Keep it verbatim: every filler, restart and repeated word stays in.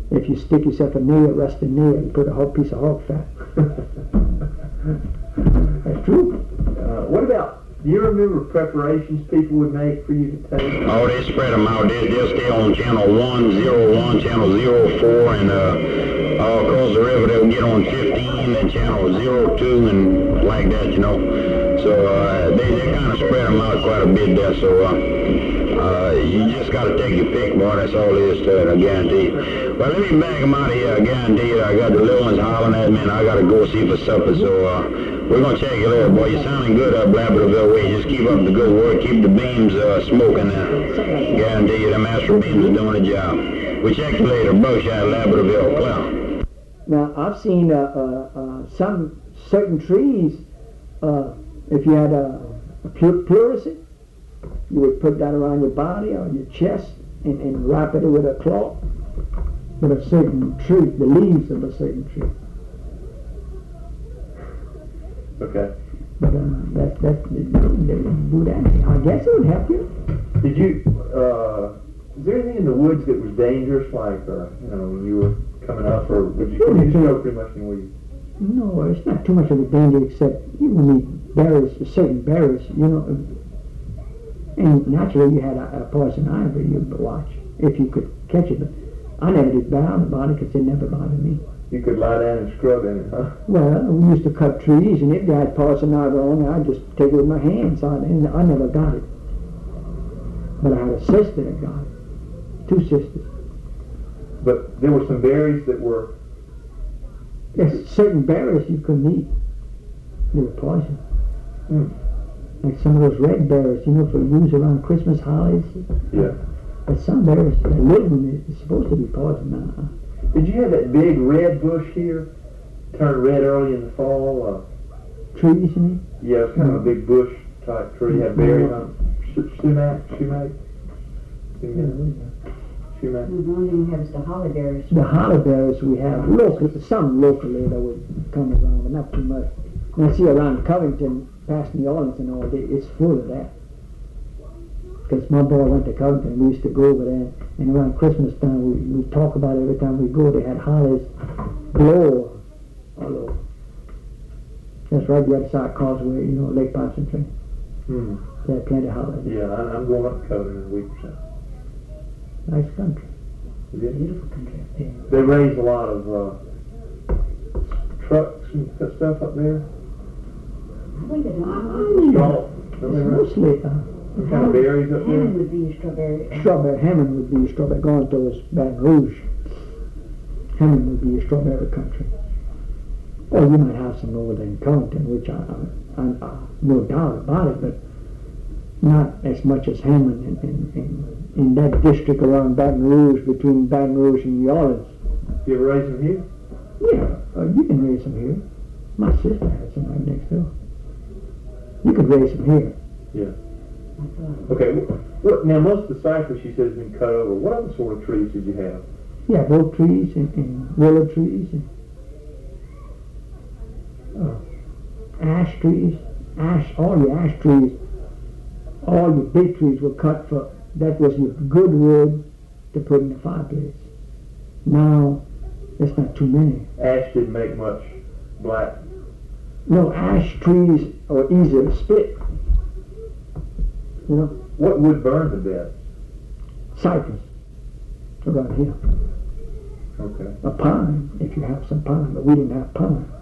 If you stick yourself a nail, rusty nail, you put a whole piece of hog fat. That's true. Uh, what about, do you remember preparations people would make for you to take? Oh, they spread them out. They, they'll stay on channel one, zero one, channel zero four, and uh, all across the river they'll get on fifteen and channel zero two and like that, you know. So uh, they, they kind of spread them out quite a bit there. So uh, uh, you just got to take your pick, boy. That's all there is to it, I guarantee you. Well, let me bag them out of here. I guarantee you. I got the little ones hollering at me, and I got to go see for supper. So uh, we're going to check you later, boy. You're sounding good up Labradorville way. Just keep up the good work. Keep the beams uh, smoking there. Guarantee you, them Astro beams are doing the job. We check you later. Buckshot, Labradorville, Cloud. Now, I've seen uh, uh, uh, some certain trees, uh, if you had a, a pleurisy, you would put that around your body or your chest and, and wrap it with a cloth with a certain tree, the leaves of a certain tree. Okay. But um, that, that, they, they do that. I guess it would help you. Did you, uh, is there anything in the woods that was dangerous, like, uh, you know, when you were coming up, or would you, would you just go pretty much anywhere you? No, it's not too much of a danger, except you need berries, certain berries, you know. And naturally, you had a, a poison ivy you'd watch if you could catch it. But I never did bother about it because it never bothered me. You could lie down and scrub in it, huh? Well, we used to cut trees, and if they had poison ivy on it, I'd just take it with my hands. I, and I never got it. But I had a sister that got it. Two sisters. But there were some berries that were... There's certain berries you couldn't eat. They were poison. Mm. Like some of those red berries, you know, for use around Christmas holidays. Yeah. But some berries, that little one is supposed to be poison. Uh-huh. Did you have that big red bush here? Turned red early in the fall? Uh, Trees in it? yeah, it's kind of a big bush type tree. Had berries on it. Sumac? Sumac? Sumac? Sumac? The only thing we have is the holly berries. The holly berries we have, local, some locally that would come around, but not too much. And I see around Covington, past New Orleans and all, it's full of that. Because my boy went to Covington, we used to go over there, and around Christmas time, we, we talk about it every time we go. They had hollies blow all over. That's right the other side of Causeway, you know, Lake Concentrate. Hmm. They had plenty of hollies. Yeah, I, I'm going up to Covington in a week or so. Nice country. Is it? Beautiful country up there. They raise a lot of uh, trucks and stuff up there. I think it's not. Straw. It's mostly uh, What kind of berries up there? Hammond would be a strawberry. strawberry. Hammond would be a strawberry. Going towards Baton Rouge, Hammond would be a strawberry country. Or you might have some over there in Covington, which I, I, I, I no doubt about it, but not as much as Hammond in, in, in, in that district around Baton Rouge, between Baton Rouge and New Orleans. You ever raise them here? Yeah, uh, you can raise them here. My sister had some right next door. You could raise them here. Yeah. Okay. What, now, most of the cypress, she says, has been cut over. What other sort of trees did you have? Yeah, oak trees and, and willow trees and uh, ash trees, ash, all your ash trees, all your big trees were cut for, that was your good wood to put in the fireplace. Now, there's not too many. Ash didn't make much black. No, ash trees are easy to split. You know, What wood burned the best? cypress around here. Okay. A pine, if you have some pine, but we didn't have pine.